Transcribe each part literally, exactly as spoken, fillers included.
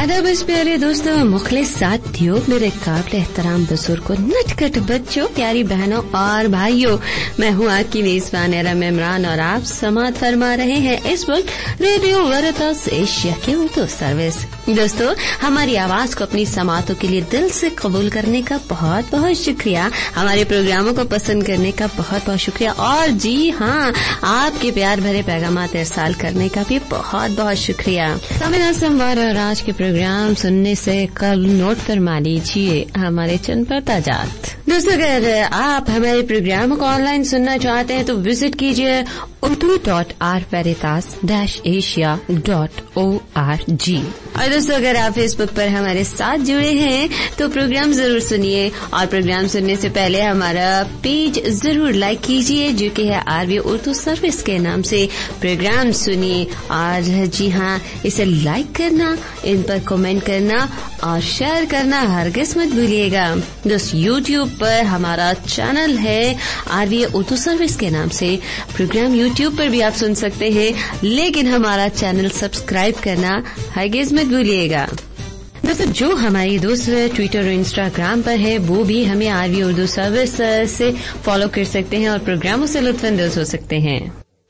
आदाब इस प्यारे दोस्तों, मुखलिस साथियों, मेरे काबिल एहतराम बुजुर्गों, नटखट बच्चों, प्यारी बहनों और भाइयों, मैं हूँ आपकी मेजबान एरम इमरान और आप समाअत फरमा रहे हैं इस वक्त रेडियो वेरितास एशिया की उर्दू सर्विस। दोस्तों, हमारी आवाज को अपनी समाअतों के लिए दिल से कबूल करने का बहुत बहुत शुक्रिया, हमारे प्रोग्रामों को पसंद करने का बहुत बहुत शुक्रिया और जी हाँ, आपके प्यार भरे पैगामात इरसाल करने का भी बहुत बहुत शुक्रिया। सामिना संवार और आज के प्रोग्राम सुनने से कल नोट फरमा लीजिए हमारे चंद परताजात। दोस्तों, अगर आप हमारे प्रोग्राम को ऑनलाइन सुनना चाहते हैं तो विजिट कीजिए Urdu dot R Veritas dash Asia dot O R G. और दोस्तों, अगर आप फेसबुक पर हमारे साथ जुड़े हैं तो प्रोग्राम जरूर सुनिए और प्रोग्राम सुनने से पहले हमारा पेज जरूर लाइक कीजिए जो कि है आरवी उर्दू सर्विस के नाम से। प्रोग्राम सुनिए और जी हाँ, इसे लाइक करना, इन पर कमेंट करना और शेयर करना हरगिज मत भूलिएगा। दोस्तों, यूट्यूब पर हमारा चैनल है आरवी उर्दू सर्विस के नाम से। प्रोग्राम यूट्यूब पर भी आप सुन सकते हैं, लेकिन हमारा चैनल सब्सक्राइब करना हरगिज मत भूलिएगा। दोस्तों, जो हमारी दोस्त ट्विटर और इंस्टाग्राम पर है वो भी हमें आरवी उर्दू सर्विस से फॉलो कर सकते हैं और प्रोग्रामों से लुत्फानंदोज हो सकते हैं।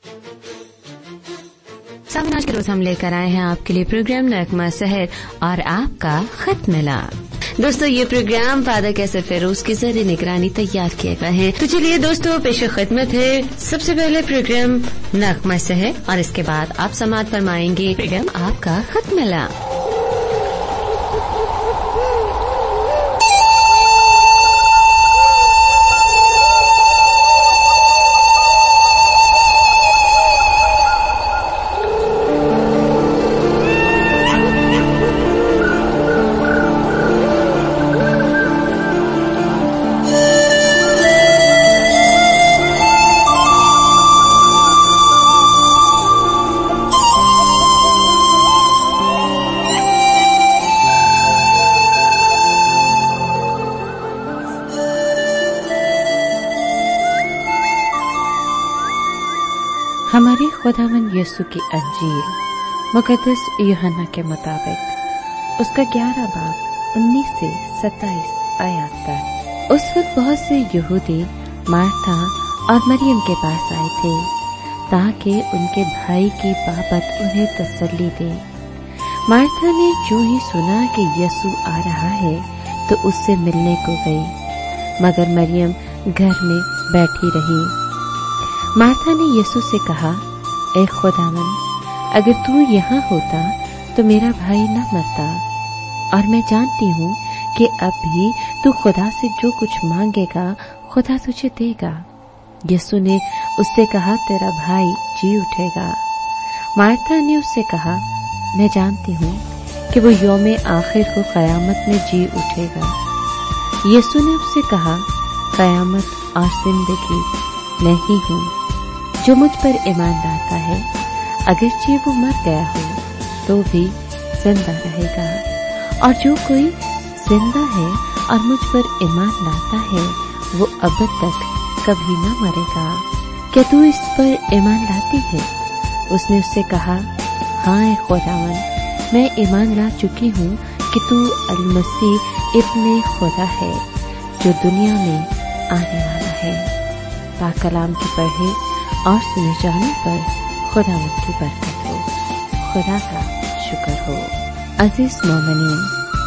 सामने आज के रोज हम लेकर आए हैं आपके लिए प्रोग्राम नगमा सहर और आपका खत मिला। दोस्तों, ये प्रोग्राम फादर कैसे फेरोज की ज़रिए निगरानी तैयार किए गए हैं। तो चलिए दोस्तों, पेश खिदमत है सबसे पहले प्रोग्राम नगमा सहर और इसके बाद आप समाअत फरमाएंगे प्रोग्राम आपका खत मिला। हमारे खुदावंद यीशु की अंजील मुकद्दस यूहन्ना के मुताबिक उसका ग्यारह बाब उन्नीस से सत्ताईस आयत तक। उस वक्त बहुत से यहूदी मार्था और मरियम के पास आए थे ताकि उनके भाई की बाबत उन्हें तसल्ली दे। मार्था ने जो ही सुना कि यीशु आ रहा है तो उससे मिलने को गई, मगर मरियम घर में बैठी रही। मार्था ने यीशु से कहा, ए खुदावन, अगर तू यहाँ होता तो मेरा भाई न मरता, और मैं जानती हूँ कि अब भी तू खुदा से जो कुछ मांगेगा खुदा तुझे देगा। यीशु ने उससे कहा, तेरा भाई जी उठेगा। मार्था ने उससे कहा, मैं जानती हूँ कि वो यौम आखिर को कयामत में जी उठेगा। यीशु ने उससे कहा, कयामत और जिंदगी मैं ही हूँ। जो मुझ पर ईमान लाता है, अगरचे वो मर गया हो तो भी जिंदा रहेगा, और जो कोई जिंदा है और मुझ पर ईमान लाता है वो अब तक कभी न मरेगा। क्या तू इस पर ईमान लाती है? उसने उससे कहा, हाँ ए खुदावन, मैं ईमान ला चुकी हूँ कि तू अल-मसीह इब्ने खुदा है जो दुनिया में आने वाला है। पाक कलाम की पढ़े और सुने जाने पर खुदावंद की बरकत हो, खुदा का शुक्र हो। अजीज मोमिनीन,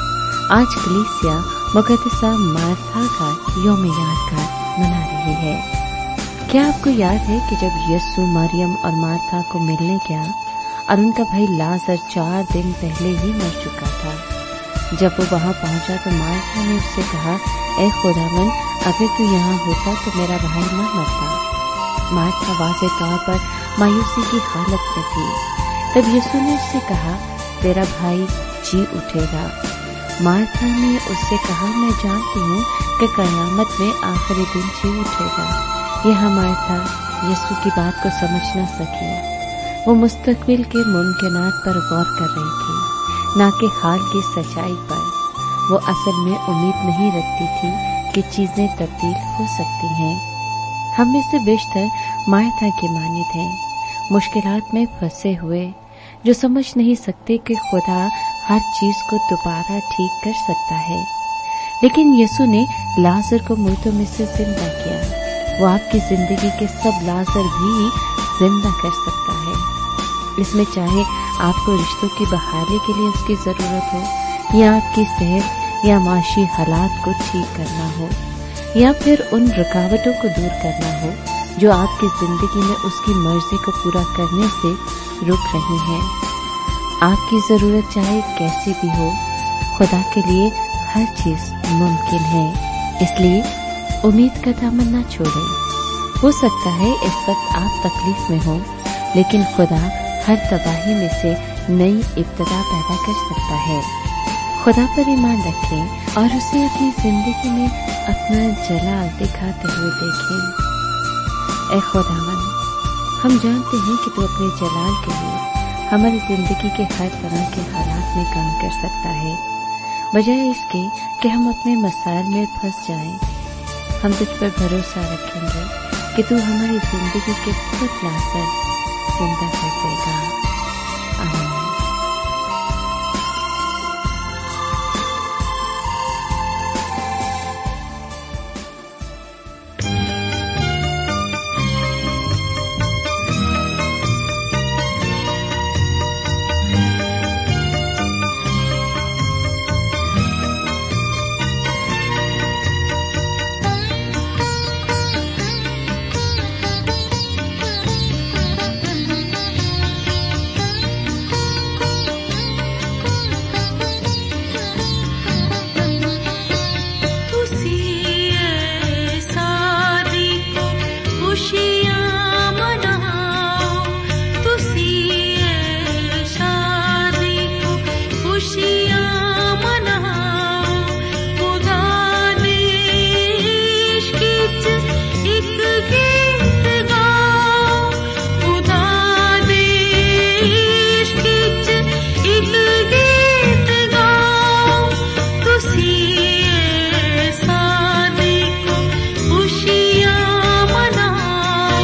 आज कलीसिया मुकद्दसा मार्था का यौम यादगार मना रही है। क्या आपको याद है कि जब यीशु मरियम और मार्था को मिलने गया और उनका भाई लाजर चार दिन पहले ही मर चुका था, जब वो वहां पहुंचा तो मार्था ने उससे कहा, ए खुदावन, अगर तू यहाँ होता तो मेरा भाई न मरता। मार्था वाज़े तौर पर मायूसी की हालत में थी। तब यीशु ने उससे कहा, तेरा भाई जी उठेगा। मार्था ने उससे कहा, मैं जानती हूँ कि कयामत में आखिरी दिन जी उठेगा। यह मार्था यीशु की बात को समझ न सकी। वो मुस्तकबिल के मुमकिनात पर गौर कर रही थी, न कि हाल की सच्चाई पर। वो असल में उम्मीद नहीं रखती थी कि चीजें तब्दील हो सकती हैं। हम में से बेशतर मार्था की मानित हैं, मुश्किलात में फंसे हुए, जो समझ नहीं सकते कि खुदा हर चीज को दोबारा ठीक कर सकता है। लेकिन यीशु ने लाजर को मुर्दों में से जिंदा किया। वो आपकी जिंदगी के सब लाजर भी जिंदा कर सकता है। इसमें चाहे आपको रिश्तों की बहाली के लिए उसकी जरूरत हो, या आपकी सेहत या माशी हालात को ठीक करना हो, या फिर उन रुकावटों को दूर करना हो जो आपकी जिंदगी में उसकी मर्जी को पूरा करने से रुक रही हैं। आपकी जरूरत चाहे कैसी भी हो, खुदा के लिए हर चीज मुमकिन है। इसलिए उम्मीद का दामन न छोड़ें। हो सकता है इस वक्त आप तकलीफ में हो, लेकिन खुदा हर तबाही में से नई इब्तिदा पैदा कर सकता है। खुदा पर ईमान रखें और उसे अपनी जिंदगी में अपना जलाल दिखाते हुए देखें। ऐ खुदावन, हम जानते हैं कि तू अपने जलाल के लिए हमारी जिंदगी के हर तरह के हालात में काम कर सकता है। बजाय इसके कि हम अपने मसाइल में फंस जाएं, हम तुझ पर भरोसा रखेंगे कि तू हमारी जिंदगी के सब लाजर जिंदा कर देगा। आमीन। खुशियाँ मनाओ,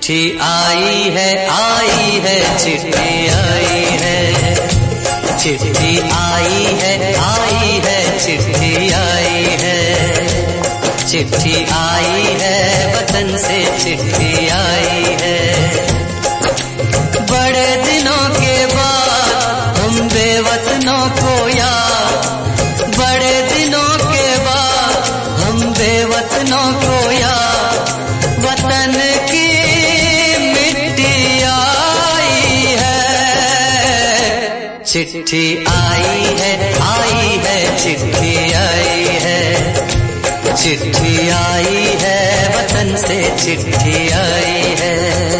चिट्ठी आई है आई है चिट्ठी आई है, चिट्ठी आई है आई है चिट्ठी आई है, चिट्ठी आई है वतन से चिट्ठी आई है। बड़े दिनों के बाद हम बेवतनों को याद, बड़े दिनों के बाद हम बेवतनों को याद, वतन की मिट्टी आई है। चिट्ठी आई है आई है चिट्ठी आई है, चिट्ठी आई है वतन से चिट्ठी आई है।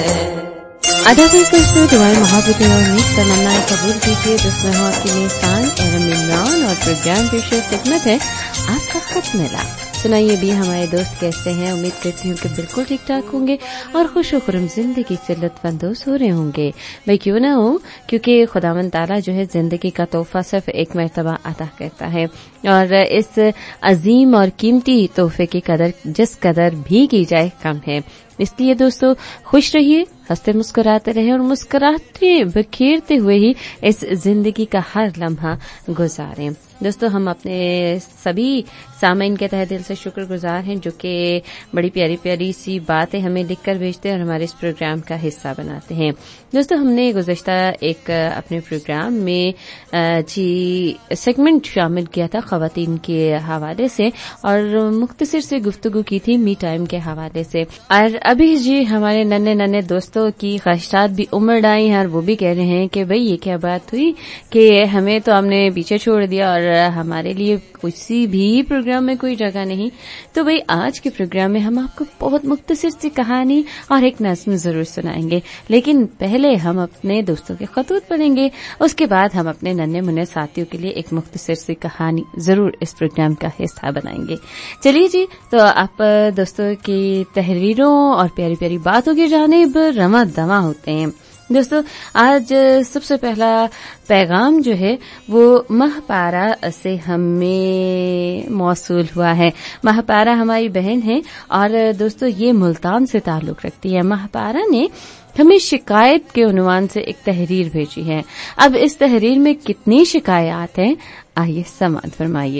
अदा करते दुआएं मोहब्बत और उम्मीद तमन्नाएं कबूल कीजिए, जिसमें हो आपकी मेजबान एरम इमरान और प्रोग्राम पेशर खिदमत है आपका खत मिला। सुनाइए भी हमारे दोस्त कैसे हैं। उम्मीद करती हूँ कि बिल्कुल ठीक ठाक होंगे और खुश व खुर्रम जिंदगी से लुत्फानंदोज हो रहे होंगे। भाई क्यों ना हो, क्योंकि खुदावंद ताला जो है जिंदगी का तोहफा सिर्फ एक मर्तबा अता करता है और इस अजीम और कीमती तोहफे की कदर जिस कदर भी की जाए कम है। इसलिए दोस्तों खुश रहिए, हंसते मुस्कुराते रहे और मुस्कुराते बिखेरते हुए ही इस जिंदगी का हर लम्हा गुजारें। दोस्तों हम अपने सभी सामीन के तहे दिल से शुक्रगुजार हैं जो कि बड़ी प्यारी प्यारी सी बातें हमें लिखकर भेजते हैं और हमारे इस प्रोग्राम का हिस्सा बनाते हैं। दोस्तों हमने गुज़श्ता एक अपने प्रोग्राम में जी सेगमेंट शामिल किया था ख़वातीन के हवाले से और मुख्तसर से गुफ्तगू की थी मी टाइम के हवाले से। और अभी जी हमारे नन्हे नन्हे दोस्तों की ख्वाहिशात भी उमड़ आई हैं और वो भी कह रहे हैं कि भाई ये क्या बात हुई कि हमें तो हमने पीछे छोड़ दिया और हमारे लिए किसी भी प्रोग्राम में कोई जगह नहीं। तो भाई आज के प्रोग्राम में हम आपको बहुत मुख्तसर सी कहानी और एक नज़्म जरूर सुनाएंगे, लेकिन पहले हम अपने दोस्तों के खतूत पढ़ेंगे, उसके बाद हम अपने नन्हे मुन्ने साथियों के लिए एक मुख्तसर सी कहानी जरूर इस प्रोग्राम का हिस्सा बनाएंगे। चलिए जी, तो आप दोस्तों की तहरीरों और प्यारी प्यारी बातों की जानिब रमा दमा होते हैं। दोस्तों आज सबसे पहला पैगाम जो है वो महपारा से हमें मौसूल हुआ है। महपारा हमारी बहन है और दोस्तों ये मुल्तान से ताल्लुक रखती है। महपारा ने हमें शिकायत के उन्वान से एक तहरीर भेजी है। अब इस तहरीर में कितनी शिकायत हैं, आइए समाअत फरमाइए।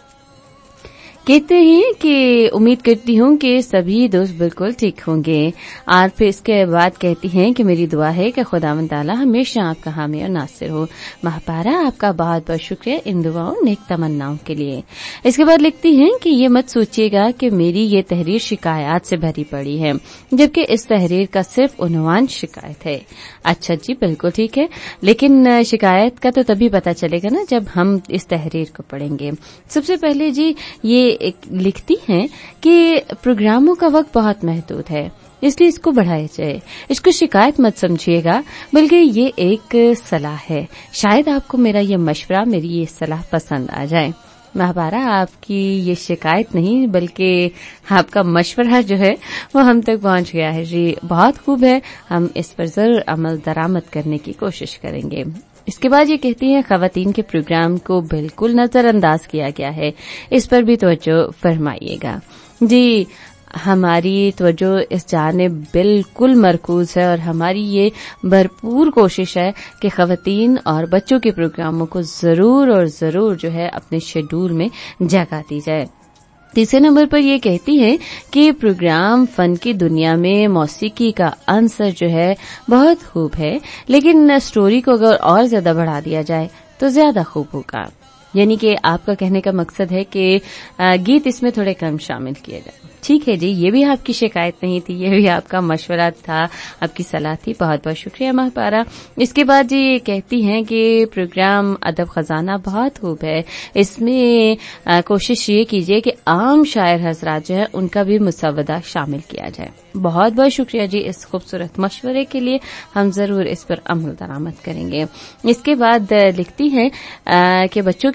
कहते हैं कि उम्मीद करती हूँ कि सभी दोस्त बिल्कुल ठीक होंगे और फिर इसके बाद कहती हैं कि मेरी दुआ है कि खुदावंद ताला हमेशा आपका हामी और नासिर हो। महपारा आपका बहुत बहुत शुक्रिया इन दुआओं नेक तमन्नाओं के लिए। इसके बाद लिखती हैं कि ये मत सोचिएगा कि मेरी ये तहरीर शिकायत से भरी पड़ी है, जबकि इस तहरीर का सिर्फ उन्वान शिकायत है। अच्छा जी, बिल्कुल ठीक है, लेकिन शिकायत का तो तभी पता चलेगा ना जब हम इस तहरीर को पढ़ेंगे। सबसे पहले जी ये एक लिखती हैं कि प्रोग्रामों का वक्त बहुत महदूद है, इसलिए इसको बढ़ाया जाए। इसको शिकायत मत समझिएगा, बल्कि ये एक सलाह है। शायद आपको मेरा ये मशवरा, मेरी ये सलाह पसंद आ जाए। महपारा आपकी ये शिकायत नहीं बल्कि आपका मशवरा जो है वो हम तक पहुंच गया है जी। बहुत खूब है, हम इस पर जरूर अमल दरामद करने की कोशिश करेंगे। इसके बाद ये कहती हैं ख़वातीन के प्रोग्राम को बिल्कुल नजरअंदाज किया गया है, इस पर भी तवज्जो फरमाइएगा। जी हमारी तवज्जो इस जानिब बिल्कुल मरकूज है और हमारी ये भरपूर कोशिश है कि ख़वातीन और बच्चों के प्रोग्रामों को जरूर और जरूर जो है अपने शेड्यूल में जगह दी जाए। तीसरे नंबर पर ये कहती है कि प्रोग्राम फन की दुनिया में मौसीकी का अंसर जो है बहुत खूब है, लेकिन स्टोरी को अगर और ज्यादा बढ़ा दिया जाए तो ज्यादा खूब होगा। यानी कि आपका कहने का मकसद है कि गीत इसमें थोड़े कम शामिल किए जाए। ठीक है जी, ये भी आपकी शिकायत नहीं थी, ये भी आपका मशवरा था, आपकी सलाह थी। बहुत बहुत शुक्रिया महपारा। इसके बाद जी ये कहती हैं कि प्रोग्राम अदब खजाना बहुत खूब है, इसमें आ, कोशिश ये कीजिए कि आम शायर हजरात जो है उनका भी मुसवदा शामिल किया जाए। बहुत बहुत शुक्रिया जी इस खूबसूरत मशवरे के लिए, हम जरूर इस पर अमल दरामद करेंगे। इसके बाद लिखती हैं कि बच्चों के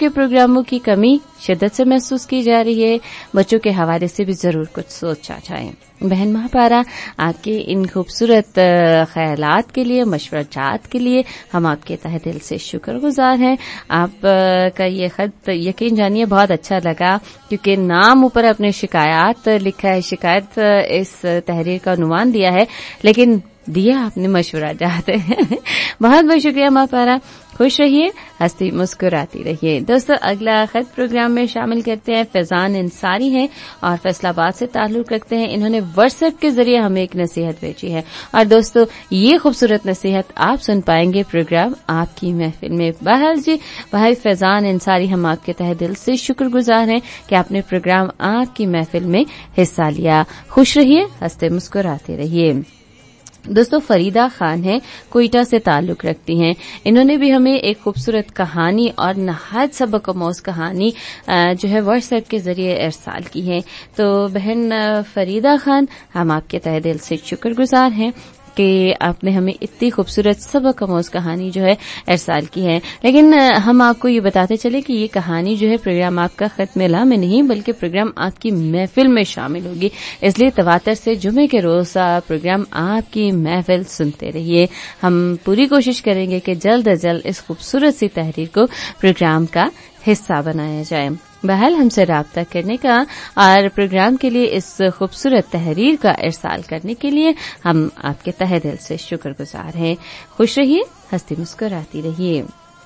प्रोग्रामों की कमी शिद्दत से महसूस की जा रही है, बच्चों के हवाले से भी जरूर कुछ सोचा जाए। बहन महापारा, आपके इन खूबसूरत ख्यालात के लिए, मशवरात के लिए हम आपके तहे दिल से शुक्रगुजार हैं। आप का ये खत यकीन जानिए बहुत अच्छा लगा, क्योंकि नाम ऊपर अपने शिकायत लिखा है, शिकायत इस तहरीर का उन्वान दिया है, लेकिन दिया आपने मशवरा चाहते हैं। बहुत बहुत शुक्रिया महापारा, खुश रहिए, हंसती मुस्कुराती रहिए। दोस्तों, अगला खत प्रोग्राम में शामिल करते हैं फैजान अंसारी हैं और फैसलाबाद से ताल्लुक रखते हैं। इन्होंने व्हाट्सएप के जरिए हमें एक नसीहत भेजी है और दोस्तों ये खूबसूरत नसीहत आप सुन पाएंगे प्रोग्राम आपकी महफिल में। बहरहाल जी, भाई फैजान अंसारी, हम आपके तहे दिल से शुक्रगुजार हैं कि आपने प्रोग्राम आपकी महफिल में हिस्सा लिया। खुश रहिए, हंसते मुस्कुराते रहिए। दोस्तों, फरीदा खान है, कोयटा से ताल्लुक रखती हैं। इन्होंने भी हमें एक खूबसूरत कहानी और नहायत सबकमौज कहानी जो है व्हाट्सएप के जरिए इरसाल की है। तो बहन फरीदा खान, हम आपके तहे दिल से शुक्रगुजार हैं कि आपने हमें इतनी खूबसूरत सबकमौज कहानी जो है इरसाल की है। लेकिन हम आपको ये बताते चले कि ये कहानी जो है प्रोग्राम आपका खत मिला में नहीं, बल्कि प्रोग्राम आपकी महफिल में शामिल होगी। इसलिए तवातर से जुमे के रोज प्रोग्राम आपकी महफिल सुनते रहिए। हम पूरी कोशिश करेंगे कि जल्द अज जल्द इस खूबसूरत सी तहरीर को प्रोग्राम का हिस्सा बनाया जाए। बहल हमसे राब्ता करने का और प्रोग्राम के लिए इस खूबसूरत तहरीर का इरसाल करने के लिए हम आपके तहे दिल से शुक्रगुजार हैं। खुश रहिए, हंसती मुस्कुराती रहिए।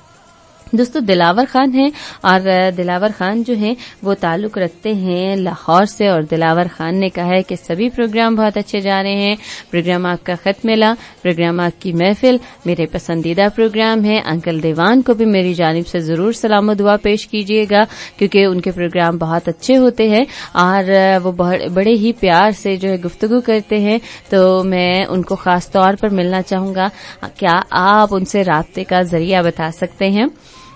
दोस्तों, दिलावर खान हैं और दिलावर खान जो हैं वो ताल्लुक रखते हैं लाहौर से और दिलावर खान ने कहा है कि सभी प्रोग्राम बहुत अच्छे जा रहे हैं। प्रोग्राम आपका खत मिला, प्रोग्राम आपकी महफिल मेरे पसंदीदा प्रोग्राम है। अंकल देवान को भी मेरी जानिब से जरूर सलाम और दुआ पेश कीजिएगा, क्योंकि उनके प्रोग्राम बहुत अच्छे होते हैं और वो बड़े ही प्यार से जो है गुफ्तगू करते हैं। तो मैं उनको खास तौर पर मिलना चाहूंगा। क्या आप उनसे राब्ते का जरिया बता सकते हैं?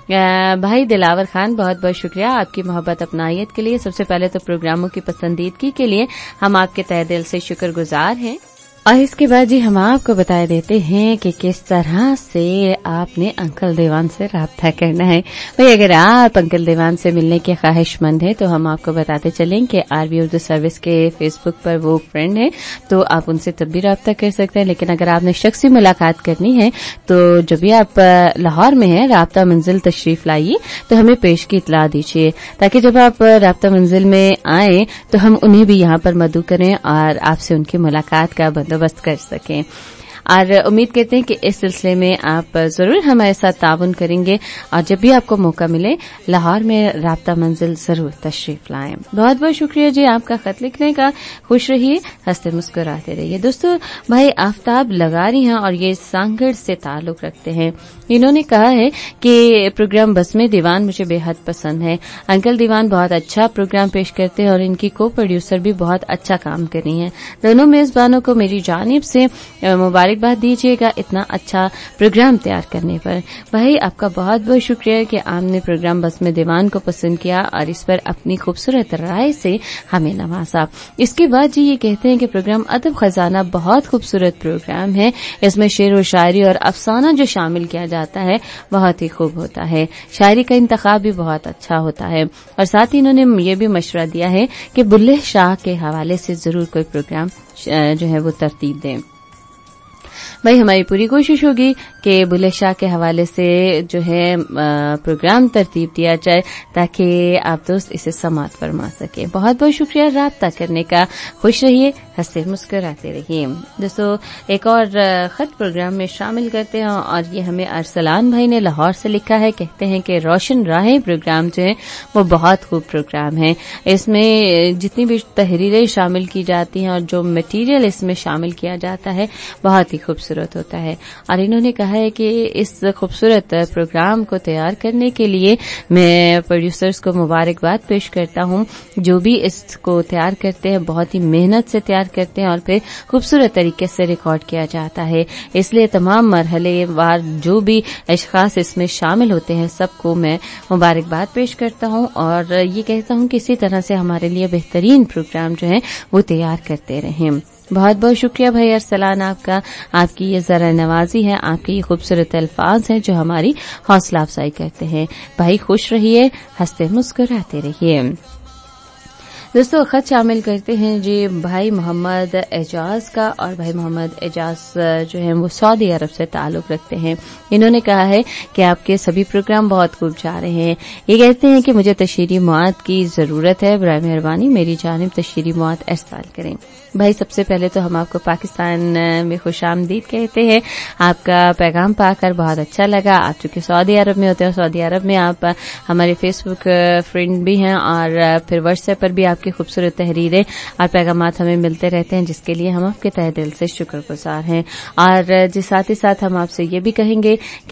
भाई दिलावर खान, बहुत बहुत शुक्रिया आपकी मोहब्बत अपनायत के लिए। सबसे पहले तो प्रोग्रामों की पसंदीदगी के लिए हम आपके तहे दिल से शुक्रगुजार हैं। और इसके बाद जी हम आपको बता देते हैं कि किस तरह से आपने अंकल देवान से राब्ता करना है। भाई अगर आप अंकल देवान से मिलने के ख्वाहिशमंद हैं तो हम आपको बताते चलें कि आरबी उर्दू सर्विस के फेसबुक पर वो फ्रेंड है, तो आप उनसे तब भी राब्ता कर सकते हैं। लेकिन अगर आपने शख्सी मुलाकात करनी है तो जब भी आप लाहौर में हैं, राब्ता मंजिल तशरीफ लाइए तो हमें पेश की इतला दीजिए, ताकि जब आप राब्ता मंजिल में आए तो हम उन्हें भी यहाँ पर मदऊ करें और आपसे उनकी मुलाकात का बंदोबस्त कर सकें। और उम्मीद करते हैं कि इस सिलसिले में आप जरूर हमारे साथ ताउन करेंगे और जब भी आपको मौका मिले लाहौर में राब्ता मंजिल जरूर तशरीफ लाएं। बहुत बहुत शुक्रिया जी आपका खत लिखने का। खुश रहिए, हंसते मुस्कुराते रहिए। दोस्तों, भाई आफ्ताब लगारी हैं और ये सांगड़ से ताल्लुक रखते हैं। इन्होंने कहा है कि प्रोग्राम बस्मे दीवान मुझे बेहद पसंद है। अंकल दीवान बहुत अच्छा प्रोग्राम पेश करते हैं और इनकी को प्रोड्यूसर भी बहुत अच्छा काम कर रही हैं। दोनों मेजबानों को मेरी जानिब से मुबारक बात दीजिएगा इतना अच्छा प्रोग्राम तैयार करने पर। भाई आपका बहुत बहुत शुक्रिया कि आपने प्रोग्राम बस्मे दीवान को पसंद किया और इस पर अपनी खूबसूरत राय से हमें नवाजा। इसके बाद जी ये कहते हैं कि प्रोग्राम अदब खजाना बहुत खूबसूरत प्रोग्राम है। इसमें शेर व शायरी और अफसाना जो शामिल किया जाता है बहुत ही खूब होता है। शायरी का इंतखाब भी बहुत अच्छा होता है। और साथ ही इन्होंने ये भी मशवरा दिया है कि बुल्ले शाह के हवाले से जरूर कोई प्रोग्राम जो है वो तरतीब दें। भाई हमारी पूरी कोशिश होगी कि बुल्ले शाह के हवाले से जो है प्रोग्राम तरतीब दिया जाए ताकि आप दोस्त इसे समात फरमा सके। बहुत बहुत शुक्रिया राब्ता करने का। खुश रहिए, हंसते मुस्कुराते रहिए। दोस्तों, एक और खत प्रोग्राम में शामिल करते हैं और ये हमें अरसलान भाई ने लाहौर से लिखा है। कहते हैं कि रोशन राहें प्रोग्राम जो है वो बहुत खूब प्रोग्राम है। इसमें जितनी भी तहरीरें शामिल की जाती हैं और जो मटीरियल इसमें शामिल किया जाता है बहुत ही खूबसूरत होता है। और इन्होंने कहा है कि इस खूबसूरत प्रोग्राम को तैयार करने के लिए मैं प्रोड्यूसर्स को मुबारकबाद पेश करता हूं। जो भी इसको तैयार करते हैं बहुत ही मेहनत से तैयार करते हैं और फिर खूबसूरत तरीके से रिकॉर्ड किया जाता है। इसलिए तमाम मरहले वार जो भी अशखास इसमें शामिल होते हैं सबको मैं मुबारकबाद पेश करता हूं और ये कहता हूं कि इसी तरह से हमारे लिए बेहतरीन प्रोग्राम जो है वो तैयार करते रहें। बहुत बहुत शुक्रिया भाई अरसलान आपका, आपकी ये जरा नवाजी है, आपके ये खूबसूरत अल्फाज हैं जो हमारी हौसला अफजाई करते हैं। भाई खुश रहिए, हंसते मुस्कुराते रहिए। दोस्तों खत शामिल करते हैं जी भाई मोहम्मद एजाज का, और भाई मोहम्मद एजाज जो है वो सऊदी अरब से ताल्लुक रखते हैं। इन्होंने कहा है कि आपके सभी प्रोग्राम बहुत खूब जा रहे हैं। ये कहते हैं कि मुझे तशहीरी मौत की जरूरत है, बराए मेहरबानी मेरी जानिब तशहीरी मौत इरसाल करें। भाई सबसे पहले तो हम आपको पाकिस्तान में खुशामदीद कहते हैं, आपका पैगाम पाकर बहुत अच्छा लगा। आप चूंकि सऊदी अरब में होते हैं, सऊदी अरब में आप हमारे फेसबुक फ्रेंड भी हैं और फिर व्हाट्सएप पर भी आपकी खूबसूरत तहरीरें और पैगामात हमें मिलते रहते हैं, जिसके लिए हम आपके तहे दिल से शुक्रगुजार हैं। और जिस साथ ही साथ हम आपसे ये भी कहेंगे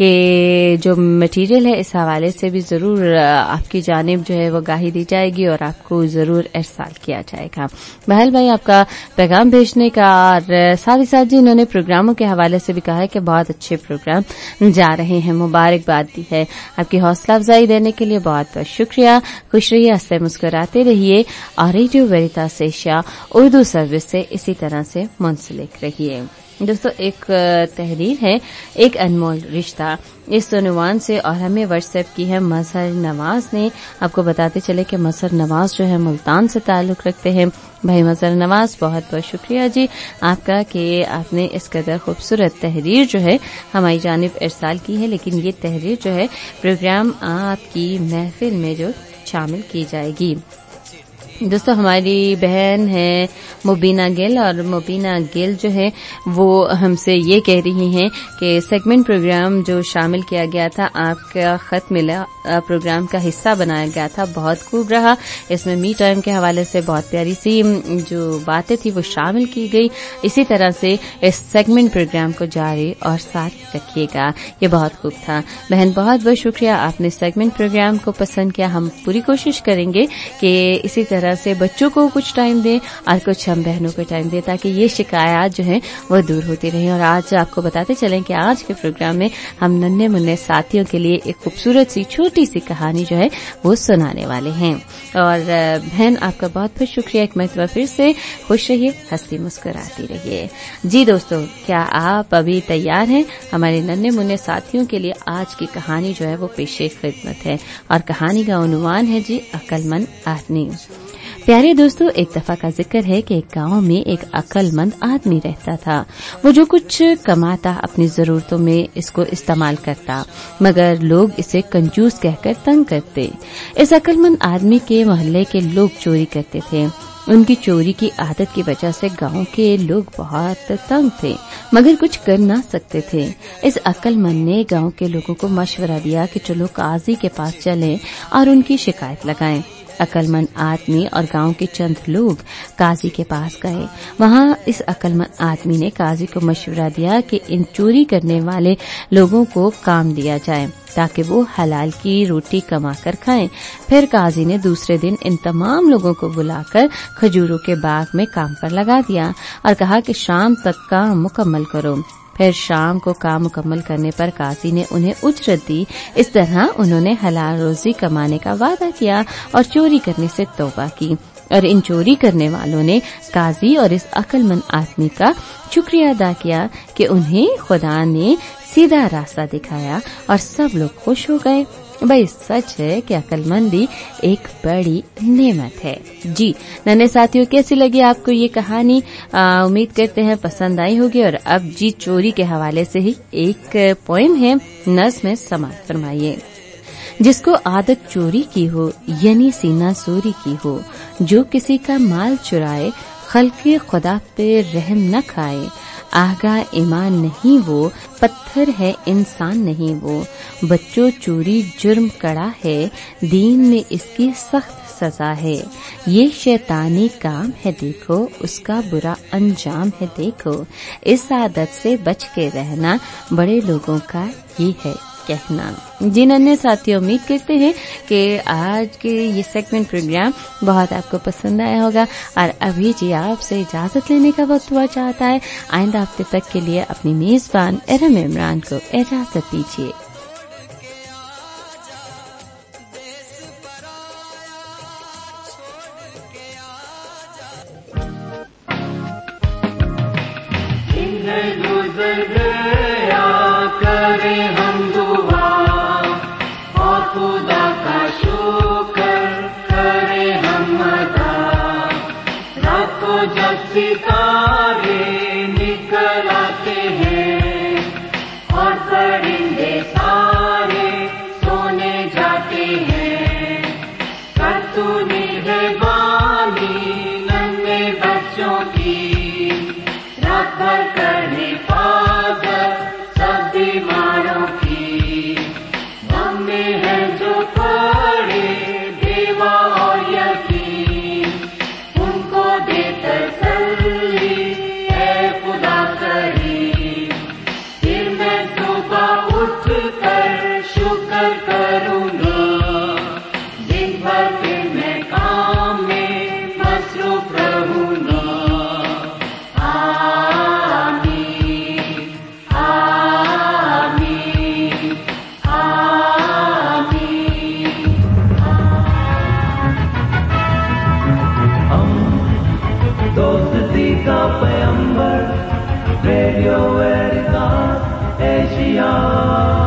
कि जो मटीरियल है इस हवाले से भी जरूर आपकी जानिब जो है वो गाही दी जाएगी और आपको जरूर इरसाल किया जाएगा। बहल भाई आपका पैगाम भेजने का, और साथ ही साथ जी इन्होंने प्रोग्रामों के हवाले से भी कहा है कि बहुत अच्छे प्रोग्राम जा रहे हैं, मुबारकबाद दी है। आपकी हौसला अफजाई देने के लिए बहुत बहुत शुक्रिया। खुश रहिए, हंसते मुस्कुराते रहिए और radio Veritas Asia Urdu service से इसी तरह से मुंसलिक रहिए। दोस्तों एक तहरीर है, एक अनमोल रिश्ता, इस उन्वान से, और हमें व्हाट्सएप की है मजहर नवाज ने। आपको बताते चले कि मजहर नवाज जो है मुल्तान से ताल्लुक रखते हैं। भाई मजहर नवाज बहुत बहुत शुक्रिया जी आपका कि आपने इस कदर खूबसूरत तहरीर जो है हमारी जानिब इरसाल की है। लेकिन ये तहरीर जो है प्रोग्राम आपकी महफिल में जो शामिल की जाएगी। दोस्तों हमारी बहन है मुबीना गिल, और मुबीना गिल जो है वो हमसे ये कह रही हैं कि सेगमेंट प्रोग्राम जो शामिल किया गया था, आपका खत मिला, प्रोग्राम का हिस्सा बनाया गया था, बहुत खूब रहा। इसमें मी टाइम के हवाले से बहुत प्यारी सी जो बातें थी वो शामिल की गई। इसी तरह से इस सेगमेंट प्रोग्राम को जारी और साथ रखिएगा, ये बहुत खूब था। बहन बहुत बहुत शुक्रिया, आपने सेगमेंट प्रोग्राम को पसंद किया। हम पूरी कोशिश करेंगे कि इसी तरह से बच्चों को कुछ टाइम दें और कुछ हम बहनों को टाइम दें, ताकि ये शिकायत जो है वो दूर होती रहे। और आज आपको बताते चलें कि आज के प्रोग्राम में हम नन्हे मुन्ने साथियों के लिए एक खूबसूरत सी छोटी सी कहानी जो है वो सुनाने वाले हैं। और बहन आपका बहुत बहुत शुक्रिया एक मरतबा फिर से। खुश रहिए, हंसती मुस्कुराती रहिए। जी दोस्तों, क्या आप अभी तैयार हैं? हमारे नन्हे मुन्ने साथियों के लिए आज की कहानी जो है वो पेशे खिदमत है, और कहानी का उन्वान है जी अक्लमंद आदमी। प्यारे दोस्तों, एक दफा का जिक्र है कि एक गांव में एक अक्लमंद आदमी रहता था। वो जो कुछ कमाता अपनी जरूरतों में इसको इस्तेमाल करता, मगर लोग इसे कंजूस कहकर तंग करते। इस अक्लमंद आदमी के मोहल्ले के लोग चोरी करते थे। उनकी चोरी की आदत की वजह से गांव के लोग बहुत तंग थे, मगर कुछ कर ना सकते थे। इस अक्लमंद ने गांव के लोगों को मशवरा दिया कि चलो काजी के पास चलें और उनकी शिकायत लगाएं। अक्लमंद आदमी और गांव के चंद लोग काजी के पास गए। वहां इस अक्लमंद आदमी ने काजी को मशवरा दिया कि इन चोरी करने वाले लोगों को काम दिया जाए ताकि वो हलाल की रोटी कमा कर खाएं। फिर काजी ने दूसरे दिन इन तमाम लोगों को बुलाकर खजूरों के बाग में काम पर लगा दिया और कहा कि शाम तक काम मुकम्मल करो। फिर शाम को काम मुकम्मल करने पर काजी ने उन्हें उजरत दी। इस तरह उन्होंने हलाल रोजी कमाने का वादा किया और चोरी करने से तौबा की। और इन चोरी करने वालों ने काजी और इस अक्लमंद आदमी का शुक्रिया अदा किया कि उन्हें खुदा ने सीधा रास्ता दिखाया, और सब लोग खुश हो गए। भाई सच है कि अक्लमंदी एक बड़ी नेमत है। जी नन्हे साथियों, कैसी लगी आपको ये कहानी? उम्मीद करते हैं पसंद आई होगी। और अब जी चोरी के हवाले से ही एक पोएम है, नज़्म में समाअत फरमाइए। जिसको आदत चोरी की हो यानी सीना चोरी की हो, जो किसी का माल चुराए खल्क़े खुदा पे रहम न खाए। आगा ईमान नहीं वो, पत्थर है इंसान नहीं वो। बच्चों चोरी जुर्म कड़ा है, दीन में इसकी सख्त सजा है। ये शैतानी काम है देखो, उसका बुरा अंजाम है देखो। इस आदत से बच के रहना बड़े लोगों का ये है कहना। जी नन्हे साथियों, उम्मीद करते हैं कि आज के ये सेगमेंट प्रोग्राम बहुत आपको पसंद आया होगा। और अभी जी आपसे इजाजत लेने का वक्त हुआ चाहता है। आइंदा हफ्ते तक के लिए अपनी मेजबान एरम इमरान को इजाजत दीजिए। परिंदे सारे सोने जाते हैं, कर तूने है बानी नन्हे बच्चों की, रात भर कर हिफाजत सब बीमारों की। हम में है जो पड़े देवा और यकीन, उनको दे तसल्ली है खुदा करीम। फिर मैं सुबह उठ कर शुक्र करूँगा, दिन भर फिर मैं काम में मसरूफ रहूँगा। का पैगंबर रेडियो वेरिकास एशिया।